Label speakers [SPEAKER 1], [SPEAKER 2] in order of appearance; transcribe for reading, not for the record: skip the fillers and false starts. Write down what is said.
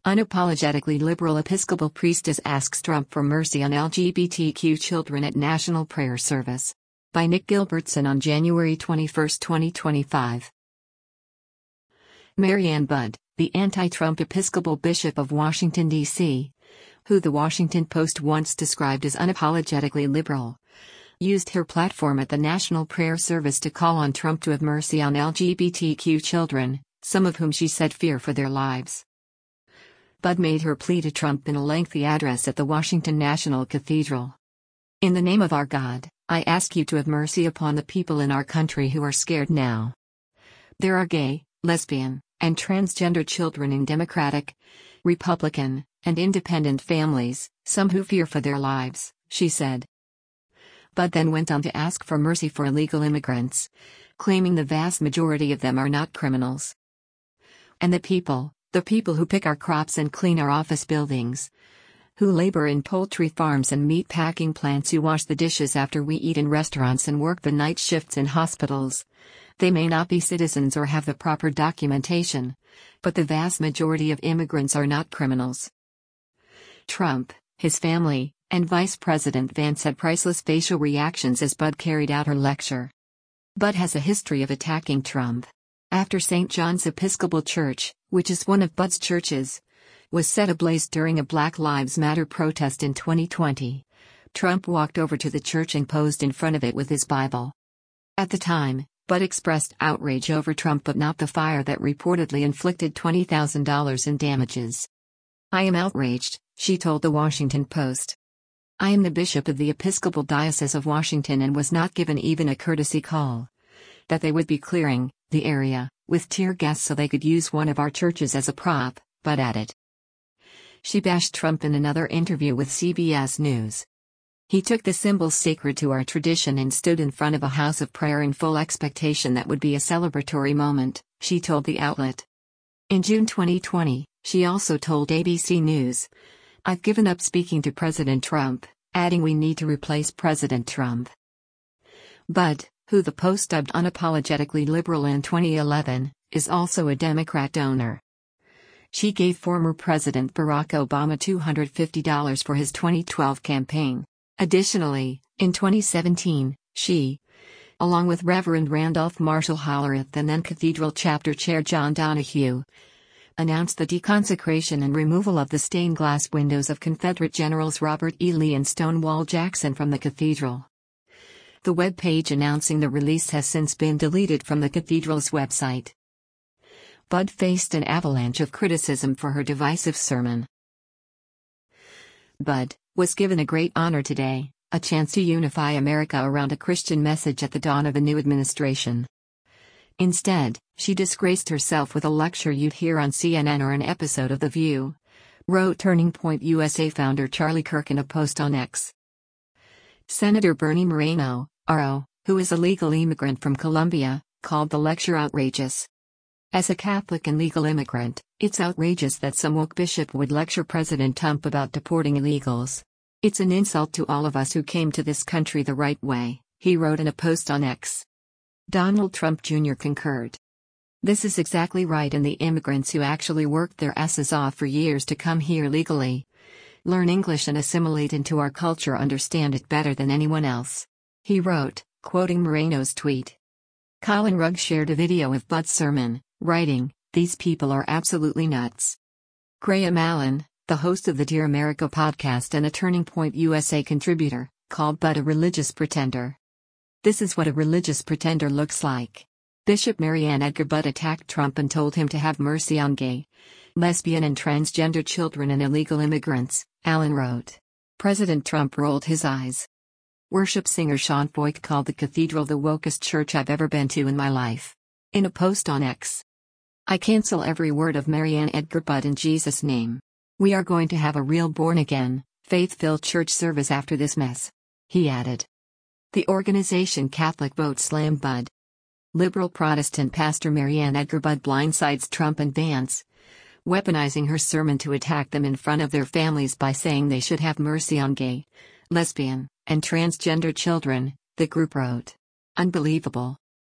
[SPEAKER 1] Unapologetically liberal Episcopal priestess asks Trump for mercy on LGBTQ children at National Prayer Service. By Nick Gilbertson on January 21, 2025. Marianne Budd, the anti-Trump Episcopal Bishop of Washington, D.C., who the Washington Post once described as unapologetically liberal, used her platform at the National Prayer Service to call on Trump to have mercy on LGBTQ children, some of whom she said fear for their lives. Budd made her plea to Trump in a lengthy address at the Washington National Cathedral. In the name of our God, I ask you to have mercy upon the people in our country who are scared now. There are gay, lesbian, and transgender children in Democratic, Republican, and independent families, some who fear for their lives, she said. Budd then went on to ask for mercy for illegal immigrants, claiming the vast majority of them are not criminals. And the people who pick our crops and clean our office buildings, who labor in poultry farms and meat packing plants, who wash the dishes after we eat in restaurants and work the night shifts in hospitals. They may not be citizens or have the proper documentation, but the vast majority of immigrants are not criminals. Trump, his family, and Vice President Vance had priceless facial reactions as Budd carried out her lecture. Budd has a history of attacking Trump. After St. John's Episcopal Church, which is one of Budd's churches, was set ablaze during a Black Lives Matter protest in 2020, Trump walked over to the church and posed in front of it with his Bible. At the time, Budd expressed outrage over Trump but not the fire that reportedly inflicted $20,000 in damages. I am outraged, she told the Washington Post. I am the bishop of the Episcopal Diocese of Washington and was not given even a courtesy call. That they would be clearing the area with tear gas so they could use one of our churches as a prop, Budd added. She bashed Trump in another interview with CBS News. He took the symbols sacred to our tradition and stood in front of a house of prayer in full expectation that would be a celebratory moment, she told the outlet. In June 2020, she also told ABC News, I've given up speaking to President Trump, adding we need to replace President Trump. Budd, who the Post dubbed unapologetically liberal in 2011, is also a Democrat donor. She gave former President Barack Obama $250 for his 2012 campaign. Additionally, in 2017, she, along with Reverend Randolph Marshall Hollerith and then Cathedral Chapter Chair John Donahue, announced the deconsecration and removal of the stained glass windows of Confederate Generals Robert E. Lee and Stonewall Jackson from the cathedral. The web page announcing the release has since been deleted from the cathedral's website. Budd faced an avalanche of criticism for her divisive sermon. Budd was given a great honor today, a chance to unify America around a Christian message at the dawn of a new administration. Instead, she disgraced herself with a lecture you'd hear on CNN or an episode of The View, wrote Turning Point USA founder Charlie Kirk in a post on X. Senator Bernie Moreno, RO, who is a legal immigrant from Colombia, called the lecture outrageous. As a Catholic and legal immigrant, it's outrageous that some woke bishop would lecture President Trump about deporting illegals. It's an insult to all of us who came to this country the right way, he wrote in a post on X. Donald Trump Jr. concurred. This is exactly right, and the immigrants who actually worked their asses off for years to come here legally, learn English and assimilate into our culture understand it better than anyone else, he wrote, quoting Moreno's tweet. Colin Rugg shared a video of Budd's sermon, writing, "These people are absolutely nuts." Graham Allen, the host of the Dear America podcast and a Turning Point USA contributor, called Budd a religious pretender. This is what a religious pretender looks like. Bishop Marianne Edgar Budd attacked Trump and told him to have mercy on gay, lesbian and transgender children and illegal immigrants, Allen wrote. President Trump rolled his eyes. Worship singer Sean Foyt called the cathedral the wokest church I've ever been to in my life. In a post on X. I cancel every word of Marianne Edgar Budd in Jesus' name. We are going to have a real born-again, faith-filled church service after this mess, he added. The organization Catholic Vote slammed Budd. Liberal Protestant pastor Marianne Edgar Budd blindsides Trump and Vance, weaponizing her sermon to attack them in front of their families by saying they should have mercy on gay, lesbian, and transgender children, the group wrote. Unbelievable.